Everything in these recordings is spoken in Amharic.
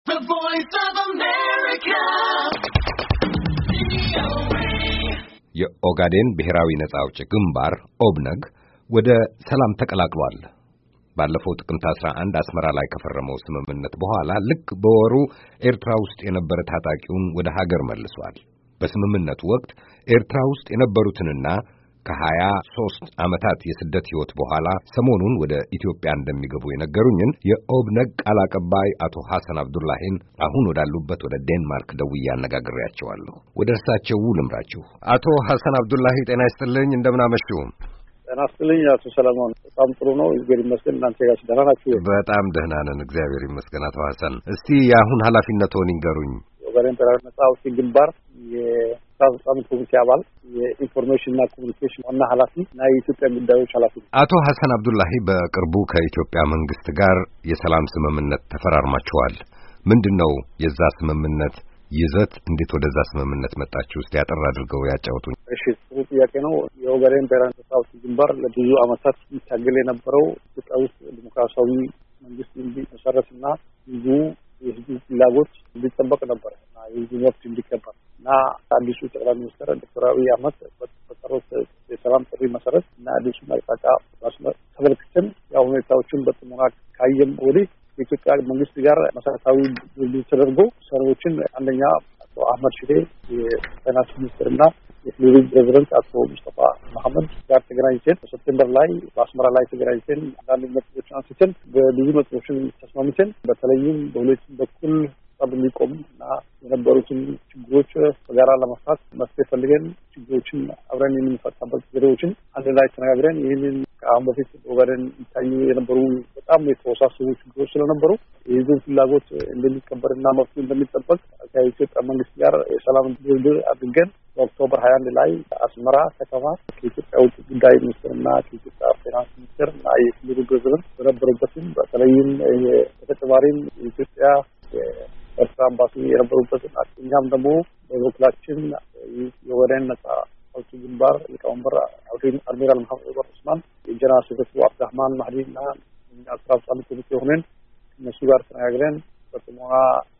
The Voice of America. የኦጋዴን ብሔራዊ ነጻ አውጪ ግንባር ኦብነግ ወደ ሰላም ተቀላቅሏል። ባለፈው ጥቅምት 11 አስመራ ላይ ከፈረመው ስምምነት በኋላ ልክ በወሩ ኤርትራ ውስጥ የነበረ ታጣቂውን ወደ ሀገር መልሷል። በስምምነቱ ወቅት ኤርትራ ውስጥ የነበሩትንና ከ23 ዓመታት የስደት ሕይወት በኋላ ሰሞኑን ወደ ኢትዮጵያ እንደሚገቡ የነገሩኝን የኦብነግ ቃል አቀባይ አቶ ሐሰን አብዱላሂን አሁን ወዳሉበት ወደ ዴንማርክ ደውዬ አነጋግሬያቸዋለሁ። ወደ እርሳቸው ልምራችሁ። አቶ ሐሰን አብዱላሂ ጤና ይስጥልኝ፣ እንደምን አመሹ? ጤና ይስጥልኝ አቶ ሰለሞን። በጣም ጥሩ ነው፣ እግዚአብሔር ይመስገን። እናንተ ጋር ደህና ናችሁ? በጣም ደህና ነን፣ እግዚአብሔር ይመስገን። አቶ ሐሰን እስቲ የአሁን ኃላፊነትዎን ይንገሩኝ። የኦጋዴን ብሔራዊ ነጻ አውጪ ግንባር የአስፈጻሚ ኮሚቴ አባል፣ የኢንፎርሜሽንና ኮሚኒኬሽን ዋና ኃላፊ እና የኢትዮጵያ ጉዳዮች ኃላፊ። አቶ ሐሰን አብዱላሂ በቅርቡ ከኢትዮጵያ መንግስት ጋር የሰላም ስምምነት ተፈራርማችኋል። ምንድነው የዛ ስምምነት ይዘት? እንዴት ወደዛ ስምምነት መጣችሁ? እስቲ አጠር አድርገው ያጫውቱኝ። እሺ፣ ጥሩ ጥያቄ ነው። የኦጋዴን ብሔራዊ ነጻ አውጪ ግንባር ለብዙ ዓመታት ሲታገል የነበረው ኢትዮጵያ ውስጥ ዲሞክራሲያዊ መንግስት እንዲመሰረትና ብዙ የህዝቡ ፍላጎት እንዲጠበቅ ነበር እና የህዝቡ መብት እንዲከበር እና አዲሱ ጠቅላይ ሚኒስትር ዶክተር አብይ አህመድ በጠሩት የሰላም ጥሪ መሰረት እና አዲሱን አቅጣጫ ተመልክተን ያው ሁኔታዎችን በጥሞና ካየን ወዲህ የኢትዮጵያ መንግስት ጋር መሰረታዊ ድርድር ተደርጎ ሰዎችን አንደኛ አቶ አህመድ ሽዴ የፋይናንስ ሚኒስትርና የክልሉ ፕሬዚደንት አቶ ሙስጠፋ መሐመድ ጋር ተገናኝተን በሰፕቴምበር ላይ በአስመራ ላይ ተገናኝተን አንዳንድ ነጥቦችን አንስተን በብዙ ነጥቦችን ተስማምተን በተለይም በሁለቱም በኩል ጠብ እንዲቆም እና የነበሩትን ችግሮች በጋራ ለመፍታት መፍትሄ ፈልገን ችግሮችን አብረን የምንፈታበት ዘዴዎችን አንድ ላይ ተነጋግረን ይህንን ከአሁን በፊት ኦጋዴን ይታዩ የነበሩ በጣም የተወሳሰቡ ችግሮች ስለነበሩ የህዝቡን ፍላጎት እንደሚከበርና መብቱ እንደሚጠበቅ ከኢትዮጵያ መንግስት ጋር የሰላም ድርድር አድርገን በኦክቶበር 21 ላይ አስመራ ከተማ ከኢትዮጵያ ውጭ ጉዳይ ሚኒስትርና ከኢትዮጵያ ፋይናንስ ሚኒስትር እና የክልሉ ፕሬዚደንት በነበሩበትም በተለይም በተጨማሪም የኢትዮጵያ ኤርትራ አምባሲ የነበሩበትን እኛም ደግሞ በበኩላችን የኦጋዴን ነጻ አውጪ ግንባር ሊቀመንበር አድሚራል መሐመድ ዑስማን፣ የጀነራል ሴክሬታሪ አብዱራህማን ማህዲ እና አስራ አስፈጻሚ ኮሚቴ ሆነን እነሱ ጋር ተነጋግረን በጥሞና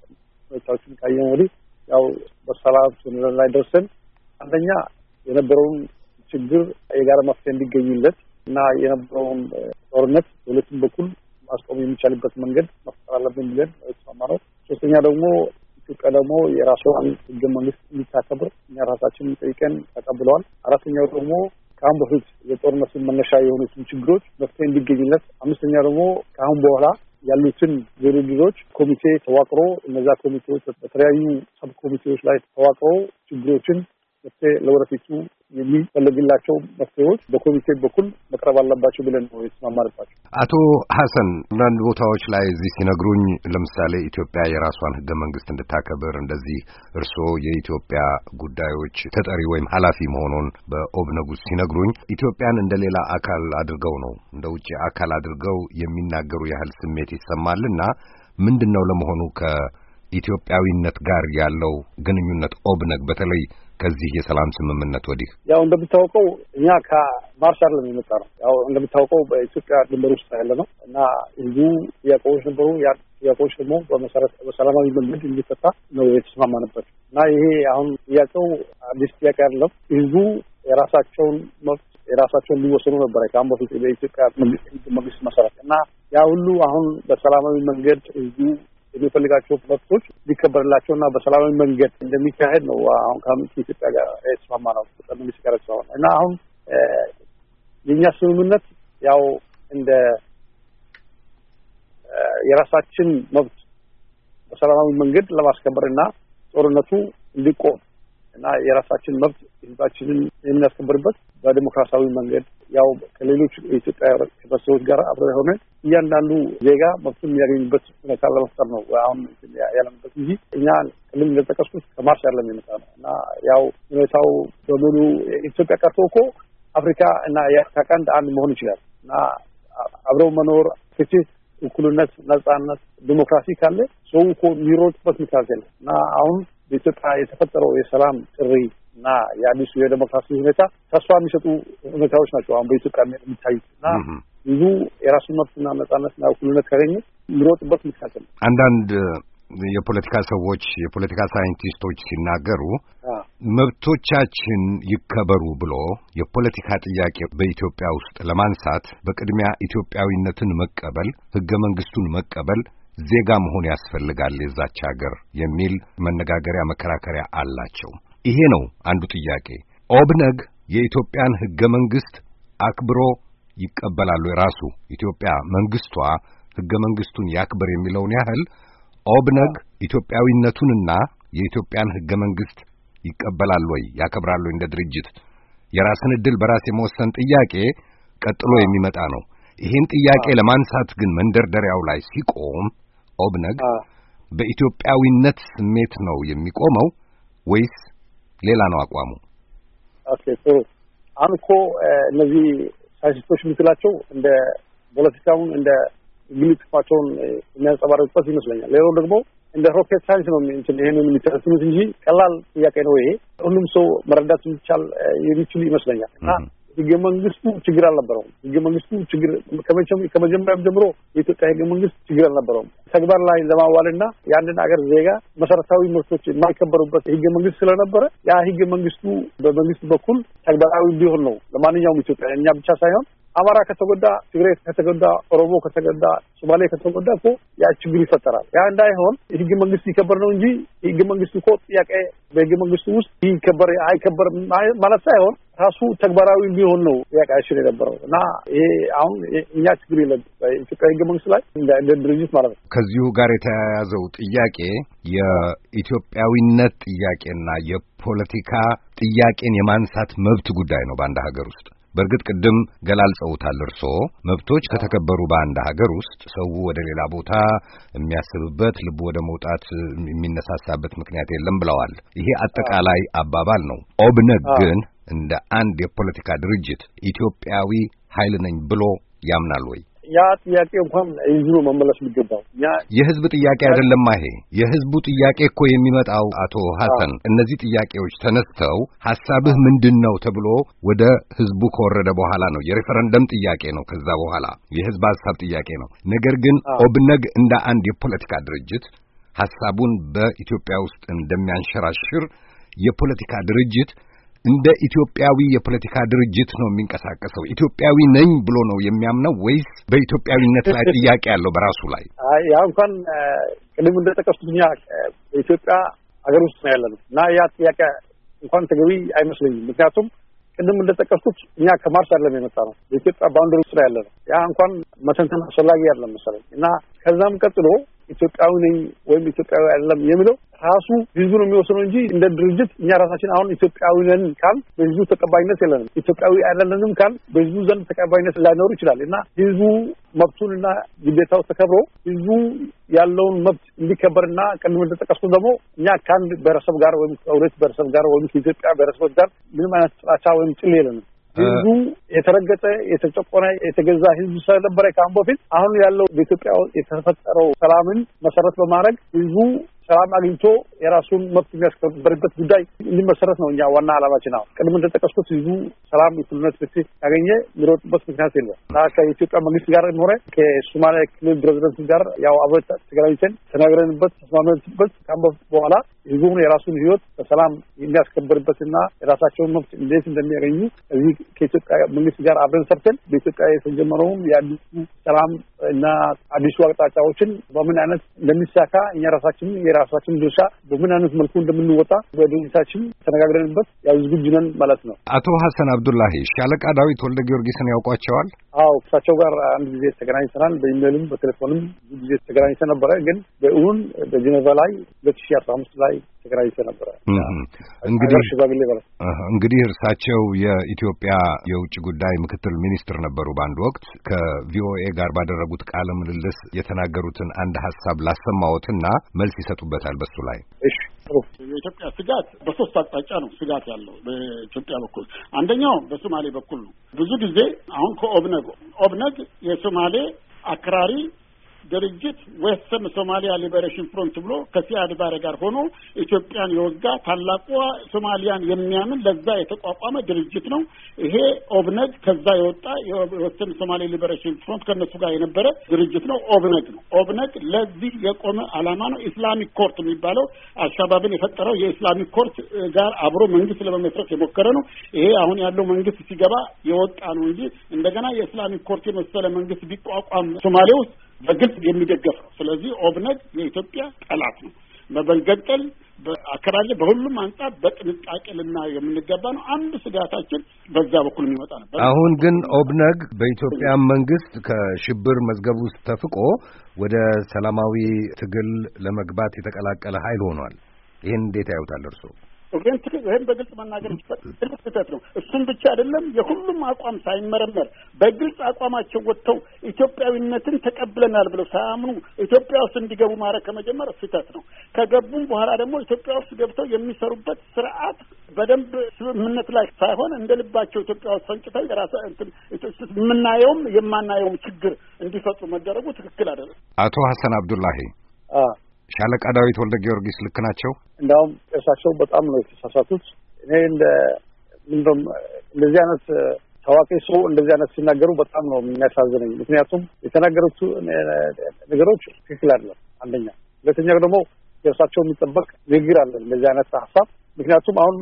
ሁኔታዎችን ካየን ወዲህ ያው በሰላም ስምምነት ላይ ደርሰን አንደኛ የነበረውን ችግር የጋራ መፍትሄ እንዲገኝለት እና የነበረውን ጦርነት በሁለቱም በኩል ማስቆም የሚቻልበት መንገድ መፍጠር አለብን ብለን ተስማማን። ሶስተኛ ደግሞ ኢትዮጵያ ደግሞ የራሷን ህገ መንግስት እንድታከብር እኛ ራሳችንን ጠይቀን ተቀብለዋል። አራተኛው ደግሞ ከአሁን በፊት የጦርነትን መነሻ የሆኑትን ችግሮች መፍትሄ እንዲገኝለት፣ አምስተኛ ደግሞ ከአሁን በኋላ ያሉትን ድርድሮች ኮሚቴ ተዋቅሮ እነዛ ኮሚቴዎች በተለያዩ ሰብ ኮሚቴዎች ላይ ተዋቅሮ ችግሮችን መፍትሄ ለወደፊቱ የሚፈልግላቸው መፍትሄዎች በኮሚቴ በኩል መቅረብ አለባቸው ብለን ነው የተስማማንባቸው። አቶ ሐሰን አንዳንድ ቦታዎች ላይ እዚህ ሲነግሩኝ ለምሳሌ ኢትዮጵያ የራሷን ህገ መንግስት እንድታከብር እንደዚህ እርስዎ የኢትዮጵያ ጉዳዮች ተጠሪ ወይም ኃላፊ መሆኑን በኦብነግ ውስጥ ሲነግሩኝ ኢትዮጵያን እንደሌላ አካል አድርገው ነው እንደ ውጪ አካል አድርገው የሚናገሩ ያህል ስሜት ይሰማልና ምንድነው ለመሆኑ ከኢትዮጵያዊነት ጋር ያለው ግንኙነት ኦብነግ በተለይ ከዚህ የሰላም ስምምነት ወዲህ? ያው እንደምታውቀው እኛ ከማርሽ አይደለም የመጣ ነው። ያው እንደምታውቀው በኢትዮጵያ ድንበር ውስጥ ያለ ነው እና ብዙ ጥያቄዎች ነበሩ። ያ ጥያቄዎች ደግሞ በሰላማዊ መንገድ እንዲፈታ ነው የተስማማንበት እና ይሄ አሁን ጥያቄው አዲስ ጥያቄ አይደለም። ህዝቡ የራሳቸውን መብት የራሳቸውን ሊወሰኑ ነበር ከአሁን በፊት በኢትዮጵያ መንግስት መሰረት እና ያ ሁሉ አሁን በሰላማዊ መንገድ ህዝቡ የሚፈልጋቸው መብቶች ሊከበርላቸውና በሰላማዊ መንገድ እንደሚካሄድ ነው አሁን ከኢትዮጵያ ጋር የተስማማነው መንግስት ጋር የተስማማነው እና አሁን የኛ ስምምነት ያው እንደ የራሳችን መብት በሰላማዊ መንገድ ለማስከበርና ጦርነቱ እንዲቆም እና የራሳችን መብት ህዝባችንን የምናስከብርበት በዲሞክራሲያዊ መንገድ ያው ከሌሎች የኢትዮጵያ ህብረተሰቦች ጋር አብረን ሆነን እያንዳንዱ ዜጋ መብቱን የሚያገኝበት ሁኔታ ለመፍጠር ነው አሁን ያለንበት እንጂ እኛ ቅድም እንደጠቀስኩት ከማርሽ አይደለም የመጣ ነው እና ያው ሁኔታው በሙሉ ኢትዮጵያ ቀርቶ እኮ አፍሪካ እና የአፍሪካ ቀንድ አንድ መሆን ይችላል እና አብረው መኖር፣ ፍትህ፣ እኩልነት፣ ነጻነት፣ ዲሞክራሲ ካለ ሰው እኮ የሚሮጥበት ምክንያት የለም እና አሁን በኢትዮጵያ የተፈጠረው የሰላም ጥሪ እና የአዲሱ የዲሞክራሲ ሁኔታ ተስፋ የሚሰጡ ሁኔታዎች ናቸው አሁን በኢትዮጵያ የሚታዩት እና ብዙ የራሱን መብትና ነጻነትና እኩልነት ካገኘ የሚሮጥበት ምክንያት ነው። አንዳንድ የፖለቲካ ሰዎች የፖለቲካ ሳይንቲስቶች ሲናገሩ መብቶቻችን ይከበሩ ብሎ የፖለቲካ ጥያቄ በኢትዮጵያ ውስጥ ለማንሳት በቅድሚያ ኢትዮጵያዊነትን መቀበል፣ ሕገ መንግስቱን መቀበል፣ ዜጋ መሆን ያስፈልጋል የዛች ሀገር የሚል መነጋገሪያ መከራከሪያ አላቸው። ይሄ ነው አንዱ ጥያቄ። ኦብነግ የኢትዮጵያን ሕገ መንግስት አክብሮ ይቀበላሉ። የራሱ ኢትዮጵያ መንግስቷ ሕገ መንግስቱን ያክብር የሚለውን ያህል ኦብነግ ኢትዮጵያዊነቱንና የኢትዮጵያን ሕገ መንግስት ይቀበላል ወይ ያከብራል ወይ? እንደ ድርጅት የራስን ዕድል በራስ የመወሰን ጥያቄ ቀጥሎ የሚመጣ ነው። ይህን ጥያቄ ለማንሳት ግን መንደርደሪያው ላይ ሲቆም ኦብነግ በኢትዮጵያዊነት ስሜት ነው የሚቆመው ወይስ ሌላ ነው አቋሙ? ኦኬ ጥሩ። አሁን እኮ እነዚህ ሳይንቲስቶች የምትላቸው እንደ ፖለቲካውን እንደ ግል ጥቅማቸውን የሚያንጸባርቁበት ይመስለኛል። ሌላው ደግሞ እንደ ሮኬት ሳይንስ ነው ይሄንን የሚተረጉሙት እንጂ ቀላል ጥያቄ ነው ይሄ። ሁሉም ሰው መረዳት የሚችል ይመስለኛል። እና ሕገ መንግስቱ ችግር አልነበረውም። ሕገ መንግስቱ ችግር ከመጀመሪያም ጀምሮ የኢትዮጵያ ሕገ መንግስት ችግር አልነበረውም። ተግባር ላይ ለማዋልና የአንድን ሀገር ዜጋ መሰረታዊ መብቶች የማይከበሩበት ሕገ መንግስት ስለነበረ ያ ሕገ መንግስቱ በመንግስት በኩል ተግባራዊ እንዲሆን ነው ለማንኛውም ኢትዮጵያ፣ እኛ ብቻ ሳይሆን አማራ ከተጎዳ፣ ትግራይ ከተጎዳ፣ ኦሮሞ ከተጎዳ፣ ሶማሌ ከተጎዳ እኮ ያ ችግር ይፈጠራል። ያ እንዳይሆን ሕገ መንግስት ይከበር ነው እንጂ ሕገ መንግስቱ እኮ ጥያቄ በሕገ መንግስቱ ውስጥ ይከበር አይከበር ማለት ሳይሆን ራሱ ተግባራዊ እንዲሆን ነው ጥያቄያችን የነበረው እና ይሄ አሁን እኛ ችግር የለም በኢትዮጵያ ሕገ መንግስት ላይ እንደ ድርጅት ማለት ነው። ከዚሁ ጋር የተያያዘው ጥያቄ የኢትዮጵያዊነት ጥያቄና የፖለቲካ ጥያቄን የማንሳት መብት ጉዳይ ነው በአንድ ሀገር ውስጥ። በእርግጥ ቅድም ገላልጸውታል እርስዎ። መብቶች ከተከበሩ በአንድ ሀገር ውስጥ ሰው ወደ ሌላ ቦታ የሚያስብበት ልቡ ወደ መውጣት የሚነሳሳበት ምክንያት የለም ብለዋል። ይሄ አጠቃላይ አባባል ነው። ኦብነግ ግን እንደ አንድ የፖለቲካ ድርጅት ኢትዮጵያዊ ኃይል ነኝ ብሎ ያምናል ወይ? ያ ጥያቄ እንኳን ይዙ መመለስ የሚገባው የህዝብ ጥያቄ አይደለም። ይሄ የህዝቡ ጥያቄ እኮ የሚመጣው አቶ ሐሰን እነዚህ ጥያቄዎች ተነስተው ሐሳብህ ምንድነው ተብሎ ወደ ህዝቡ ከወረደ በኋላ ነው። የሬፈረንደም ጥያቄ ነው። ከዛ በኋላ የህዝብ ሐሳብ ጥያቄ ነው። ነገር ግን ኦብነግ እንደ አንድ የፖለቲካ ድርጅት ሐሳቡን በኢትዮጵያ ውስጥ እንደሚያንሸራሽር የፖለቲካ ድርጅት እንደ ኢትዮጵያዊ የፖለቲካ ድርጅት ነው የሚንቀሳቀሰው? ኢትዮጵያዊ ነኝ ብሎ ነው የሚያምነው ወይስ በኢትዮጵያዊነት ላይ ጥያቄ ያለው በራሱ ላይ? ያ እንኳን ቅድም እንደጠቀስኩት እኛ በኢትዮጵያ ሀገር ውስጥ ነው ያለነው እና ያ ጥያቄ እንኳን ተገቢ አይመስለኝም። ምክንያቱም ቅድም እንደጠቀስኩት እኛ ከማርስ አይደለም የመጣ ነው፣ በኢትዮጵያ ባውንደሪ ውስጥ ነው ያለነው። ያ እንኳን መተንተን አስፈላጊ አይደለም መሰለኝ እና ከዛም ቀጥሎ ኢትዮጵያዊ ነኝ ወይም ኢትዮጵያዊ አይደለም የሚለው ራሱ ህዝቡ ነው የሚወስነው እንጂ እንደ ድርጅት እኛ ራሳችን አሁን ኢትዮጵያዊ ነን ካል በህዝቡ ተቀባይነት የለንም፣ ኢትዮጵያዊ አይደለንም ካል በህዝቡ ዘንድ ተቀባይነት ላይኖር ይችላል እና ህዝቡ መብቱንና ግዴታው ተከብሮ ህዝቡ ያለውን መብት እንዲከበርና ቅድም እንደጠቀስኩት ደግሞ እኛ ከአንድ ብሔረሰብ ጋር ወይም ከሁለት ብሔረሰብ ጋር ወይም ከኢትዮጵያ ብሔረሰቦች ጋር ምንም አይነት ጥላቻ ወይም ጥል የለንም። ህዝቡ የተረገጠ የተጨቆነ የተገዛ ህዝብ ስለነበረ ከአሁን በፊት አሁን ያለው በኢትዮጵያ የተፈጠረው ሰላምን መሰረት በማድረግ ህዝቡ ሰላም አግኝቶ የራሱን መብት የሚያስከብርበት ጉዳይ እንዲመሰረት ነው እኛ ዋና ዓላማችን። አሁን ቅድም እንደጠቀስኩት ህዝቡ ሰላም፣ እኩልነት፣ ፍትህ ያገኘ የሚሮጥበት ምክንያት የለም። ከኢትዮጵያ መንግስት ጋር ሆነ ከሶማሊያ ክልል ፕሬዚደንት ጋር ያው አብረን ተገናኝተን ተነጋግረንበት ተስማምተንበት ከአሁን በኋላ ህዝቡን የራሱን ህይወት በሰላም የሚያስከብርበትና የራሳቸውን መብት እንዴት እንደሚያገኙ እዚህ ከኢትዮጵያ መንግስት ጋር አብረን ሰርተን በኢትዮጵያ የተጀመረውን የአዲሱ ሰላም እና አዲሱ አቅጣጫዎችን በምን አይነት እንደሚሳካ እኛ የራሳችን ድርሻ በምን አይነት መልኩ እንደምንወጣ በድርጅታችን ተነጋግረንበት ያው ዝግጁ ነን ማለት ነው። አቶ ሐሰን አብዱላሂ ሻለቃ ዳዊት ወልደ ጊዮርጊስን ያውቋቸዋል? አዎ እሳቸው ጋር አንድ ጊዜ ተገናኝተናል። በኢሜልም በቴሌፎንም ብዙ ጊዜ ተገናኝተን ነበረ። ግን በእውን በጄኔቫ ላይ 2015 ላይ ተገናኝተን ነበረ። እንግዲህ እርሳቸው የኢትዮጵያ የውጭ ጉዳይ ምክትል ሚኒስትር ነበሩ በአንድ ወቅት። ከቪኦኤ ጋር ባደረጉት ቃለ ምልልስ የተናገሩትን አንድ ሐሳብ ላሰማዎትና መልስ ይሰጡበታል በሱ ላይ። እሺ የኢትዮጵያ ስጋት በሶስት አቅጣጫ ነው ስጋት ያለው በኢትዮጵያ በኩል። አንደኛው በሶማሌ በኩል ነው። ብዙ ጊዜ አሁን ከኦብነግ የሶማሌ አክራሪ ድርጅት ዌስተርን ሶማሊያ ሊበሬሽን ፍሮንት ብሎ ከሲያድ ባሬ ጋር ሆኖ ኢትዮጵያን የወጋ ታላቋ ሶማሊያን የሚያምን ለዛ የተቋቋመ ድርጅት ነው። ይሄ ኦብነግ ከዛ የወጣ የዌስተርን ሶማሊያ ሊበሬሽን ፍሮንት ከነሱ ጋር የነበረ ድርጅት ነው። ኦብነግ ነው። ኦብነግ ለዚህ የቆመ ዓላማ ነው። ኢስላሚክ ኮርት የሚባለው አልሻባብን የፈጠረው የኢስላሚክ ኮርት ጋር አብሮ መንግስት ለመመስረት የሞከረ ነው። ይሄ አሁን ያለው መንግስት ሲገባ የወጣ ነው እንጂ እንደገና የኢስላሚክ ኮርት የመሰለ መንግስት ቢቋቋም ሶማሌ ውስጥ በግልጽ የሚደገፍ ነው። ስለዚህ ኦብነግ የኢትዮጵያ ጠላት ነው። በመገንጠል በአከራለ በሁሉም አንጻር በጥንቃቄ ልናየው የምንገባ ነው። አንድ ስጋታችን በዛ በኩል የሚመጣ ነው። አሁን ግን ኦብነግ በኢትዮጵያ መንግስት ከሽብር መዝገብ ውስጥ ተፍቆ ወደ ሰላማዊ ትግል ለመግባት የተቀላቀለ ኃይል ሆኗል። ይህን እንዴት ያዩታል እርስዎ? ይህን በግልጽ መናገር ትልቅ ስህተት ነው። እሱም ብቻ አይደለም፣ የሁሉም አቋም ሳይመረመር በግልጽ አቋማቸው ወጥተው ኢትዮጵያዊነትን ተቀብለናል ብለው ሳያምኑ ኢትዮጵያ ውስጥ እንዲገቡ ማድረግ ከመጀመር ስህተት ነው። ከገቡም በኋላ ደግሞ ኢትዮጵያ ውስጥ ገብተው የሚሰሩበት ስርዓት በደንብ ስምምነት ላይ ሳይሆን እንደ ልባቸው ኢትዮጵያ ውስጥ ፈንጭተው የምናየውም የማናየውም ችግር እንዲፈጥሩ መደረጉ ትክክል አይደለም። አቶ ሐሰን አብዱላሂ ሻለቃ ዳዊት ወልደ ጊዮርጊስ ልክ ናቸው? እንዳውም እሳቸው በጣም ነው የተሳሳቱት። እኔ እንደዚህ አይነት ታዋቂ ሰው እንደዚህ አይነት ሲናገሩ በጣም ነው የሚያሳዝነኝ። ምክንያቱም የተናገሩት ነገሮች ትክክል አይደለም። አንደኛ፣ ሁለተኛ ደግሞ የእሳቸው የሚጠበቅ ንግግር አለ እንደዚህ አይነት ሀሳብ። ምክንያቱም አሁን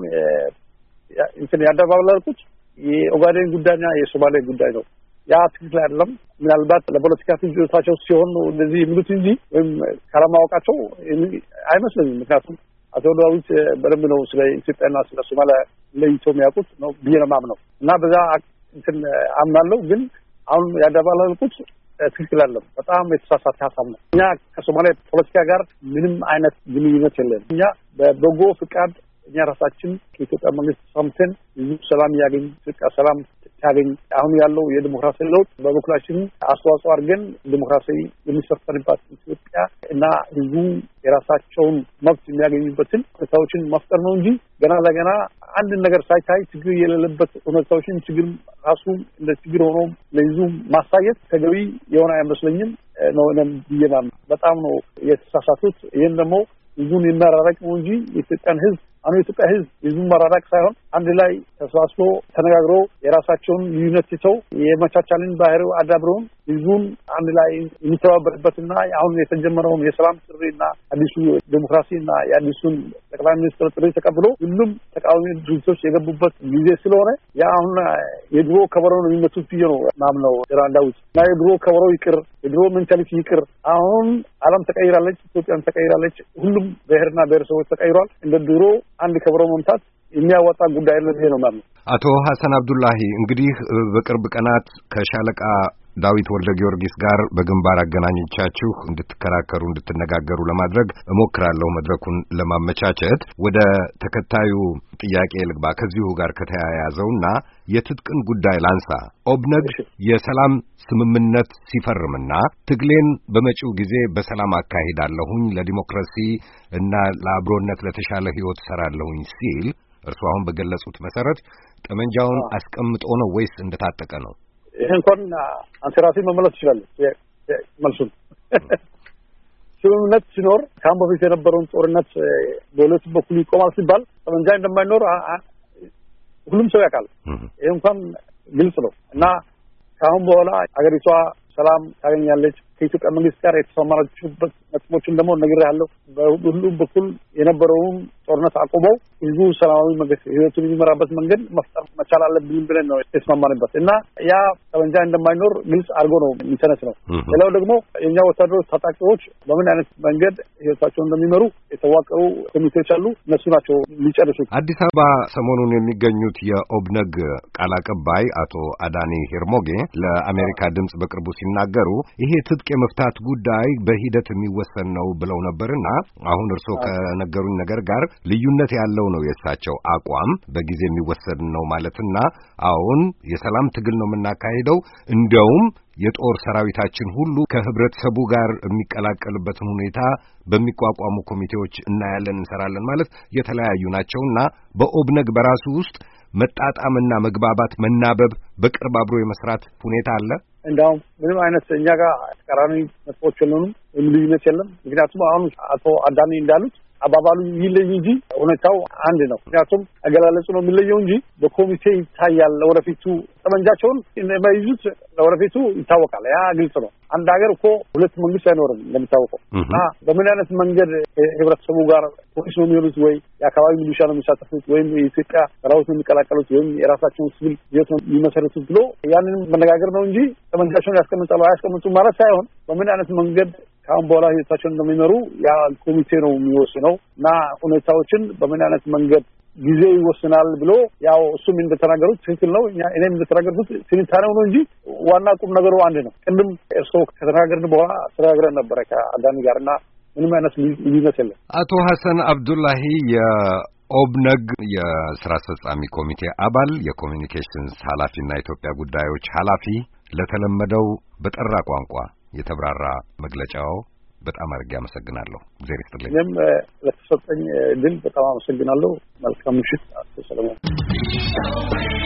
ያደባበላልኩት የኦጋዴን ጉዳይና የሶማሌ ጉዳይ ነው። ያ ትክክል አይደለም። ምናልባት ለፖለቲካ ፍጆታቸው ሲሆን ነው እንደዚህ የሚሉት እንጂ ወይም ካለማወቃቸው አይመስለኝም። ምክንያቱም አቶ ዳዊት በደንብ ነው ስለ ኢትዮጵያና ስለ ሶማሊያ ለይቶ የሚያውቁት ነው ብዬ ነው የማምነው እና በዛ አምናለሁ። ግን አሁን ያደባለልኩት ትክክል አይደለም። በጣም የተሳሳተ ሀሳብ ነው። እኛ ከሶማሊያ ፖለቲካ ጋር ምንም አይነት ግንኙነት የለንም። እኛ በበጎ ፍቃድ እኛ ራሳችን ከኢትዮጵያ መንግስት ሰምተን ህዝቡ ሰላም ያገኝ፣ ኢትዮጵያ ሰላም ታገኝ፣ አሁን ያለው የዲሞክራሲ ለውጥ በበኩላችን አስተዋጽኦ አድርገን ዲሞክራሲ የሚሰፈንባት ኢትዮጵያ እና ህዝቡ የራሳቸውን መብት የሚያገኙበትን ሁኔታዎችን መፍጠር ነው እንጂ ገና ለገና አንድ ነገር ሳይታይ ችግር የሌለበት ሁኔታዎችን ችግር ራሱ እንደ ችግር ሆኖ ለህዝቡ ማሳየት ተገቢ የሆነ አይመስለኝም ነው ብዬና በጣም ነው የተሳሳቱት። ይህን ደግሞ ህዝቡን የሚያራራቅ ነው እንጂ የኢትዮጵያን ህዝብ አሁን የኢትዮጵያ ህዝብ ህዝቡን ማራራቅ ሳይሆን አንድ ላይ ተሰባስቦ ተነጋግሮ የራሳቸውን ልዩነት ትተው የመቻቻልን ባህሪው አዳብረውን ህዝቡን አንድ ላይ የሚተባበርበትና አሁን የተጀመረውን የሰላም ጥሪና አዲሱ ዴሞክራሲና የአዲሱን ጠቅላይ ሚኒስትር ጥሪ ተቀብሎ ሁሉም ተቃዋሚ ድርጅቶች የገቡበት ጊዜ ስለሆነ ያ አሁን የድሮ ከበሮ ነው የሚመቱት ብዬ ነው ማምነው። ዳዊት እና የድሮ ከበሮ ይቅር፣ የድሮ ሜንታሊቲ ይቅር። አሁን ዓለም ተቀይራለች፣ ኢትዮጵያም ተቀይራለች፣ ሁሉም ብሔርና ብሔረሰቦች ተቀይሯል። እንደ ድሮ አንድ ከበሮ መምታት የሚያወጣ ጉዳይ አይደለም ነው ማለት ነው። አቶ ሐሰን አብዱላሂ እንግዲህ በቅርብ ቀናት ከሻለቃ ዳዊት ወልደ ጊዮርጊስ ጋር በግንባር አገናኝቻችሁ እንድትከራከሩ እንድትነጋገሩ ለማድረግ እሞክራለሁ መድረኩን ለማመቻቸት። ወደ ተከታዩ ጥያቄ ልግባ። ከዚሁ ጋር ከተያያዘውና የትጥቅን ጉዳይ ላንሳ። ኦብነግ የሰላም ስምምነት ሲፈርምና ትግሌን በመጪው ጊዜ በሰላም አካሂዳለሁኝ፣ ለዲሞክራሲ እና ለአብሮነት ለተሻለ ህይወት ሰራለሁኝ ሲል እርስዎ አሁን በገለጹት መሰረት ጠመንጃውን አስቀምጦ ነው ወይስ እንደታጠቀ ነው? ይሄ እንኳን አንተ ራስህ መመለስ ትችላለህ። መልሱን ስምምነት ሲኖር ካሁን በፊት የነበረውን ጦርነት በሁለቱም በኩል ይቆማል ሲባል ጠመንጃ እንደማይኖር ሁሉም ሰው ያውቃል። ይሄ እንኳን ግልጽ ነው እና ካሁን በኋላ አገሪቷ ሰላም ታገኛለች። ከኢትዮጵያ መንግስት ጋር የተሰማራችሁበት ነጥቦችን ደግሞ ነግሬሃለሁ። በሁሉም በኩል የነበረውን ጦርነት አቁመው ህዝቡ ሰላማዊ መንገድ ህይወቱን የሚመራበት መንገድ መፍጠር መቻል አለብን ብለን ነው የተስማማንበት እና ያ ጠመንጃ እንደማይኖር ግልጽ አድርጎ ነው የሚተነስ ነው። ሌላው ደግሞ የእኛ ወታደሮች ታጣቂዎች በምን አይነት መንገድ ህይወታቸውን እንደሚመሩ የተዋቀሩ ኮሚቴዎች አሉ። እነሱ ናቸው ሊጨርሱት። አዲስ አበባ ሰሞኑን የሚገኙት የኦብነግ ቃል አቀባይ አቶ አዳኒ ሄርሞጌ ለአሜሪካ ድምጽ በቅርቡ ሲናገሩ ይሄ ትጥቅ የመፍታት ጉዳይ በሂደት የሚወሰን ነው ብለው ነበርና አሁን እርስዎ ከነገሩኝ ነገር ጋር ልዩነት ያለው ነው የእሳቸው አቋም። በጊዜ የሚወሰን ነው ማለትና አሁን የሰላም ትግል ነው የምናካሄደው፣ እንደውም የጦር ሰራዊታችን ሁሉ ከህብረተሰቡ ጋር የሚቀላቀልበትን ሁኔታ በሚቋቋሙ ኮሚቴዎች እናያለን፣ እንሰራለን ማለት የተለያዩ ናቸውና በኦብነግ በራሱ ውስጥ መጣጣምና መግባባት፣ መናበብ፣ በቅርብ አብሮ የመስራት ሁኔታ አለ። እንደውም ምንም አይነት እኛ ጋር ተቃራኒ ነጥቦች የለንም፣ ልዩነት የለም። ምክንያቱም አሁን አቶ አዳኒ እንዳሉት አባባሉ ይለይ እንጂ ሁኔታው አንድ ነው። ምክንያቱም አገላለጹ ነው የሚለየው እንጂ በኮሚቴ ይታያል። ለወደፊቱ ጠመንጃቸውን የማይዙት ለወደፊቱ ይታወቃል። ያ ግልጽ ነው። አንድ ሀገር እኮ ሁለት መንግስት አይኖርም እንደሚታወቀው እና በምን አይነት መንገድ ህብረተሰቡ ጋር ፖሊስ ነው የሚሆኑት ወይ የአካባቢ ሚሊሻ ነው የሚሳተፉት ወይም የኢትዮጵያ ሰራዊት ነው የሚቀላቀሉት ወይም የራሳቸውን ሲቪል ጀት ነው የሚመሰርቱት ብሎ ያንን መነጋገር ነው እንጂ ጠመንጃቸውን ያስቀምጣሉ አያስቀምጡ ማለት ሳይሆን በምን አይነት መንገድ ካሁን በኋላ ህይወታቸውን እንደሚመሩ ያ ኮሚቴ ነው የሚወስነው እና ሁኔታዎችን በምን አይነት መንገድ ጊዜ ይወስናል ብሎ ያው እሱም እንደተናገሩት ትክክል ነው። እኔም እንደተናገርኩት ትንታኔው ነው እንጂ ዋና ቁም ነገሩ አንድ ነው። ቅድም እርስዎ ከተናገርን በኋላ ተነጋግረን ነበረ ከአዳኒ ጋር እና ምንም አይነት ልዩነት የለም። አቶ ሐሰን አብዱላሂ የኦብነግ የስራ አስፈጻሚ ኮሚቴ አባል የኮሚኒኬሽንስ ኃላፊና የኢትዮጵያ ጉዳዮች ኃላፊ ለተለመደው በጠራ ቋንቋ የተብራራ መግለጫው በጣም አድርጌ አመሰግናለሁ። እግዚአብሔር ይስጥልኝ። እኔም ለተሰጠኝ ድል በጣም አመሰግናለሁ። መልካም ምሽት አቶ ሰለሞን።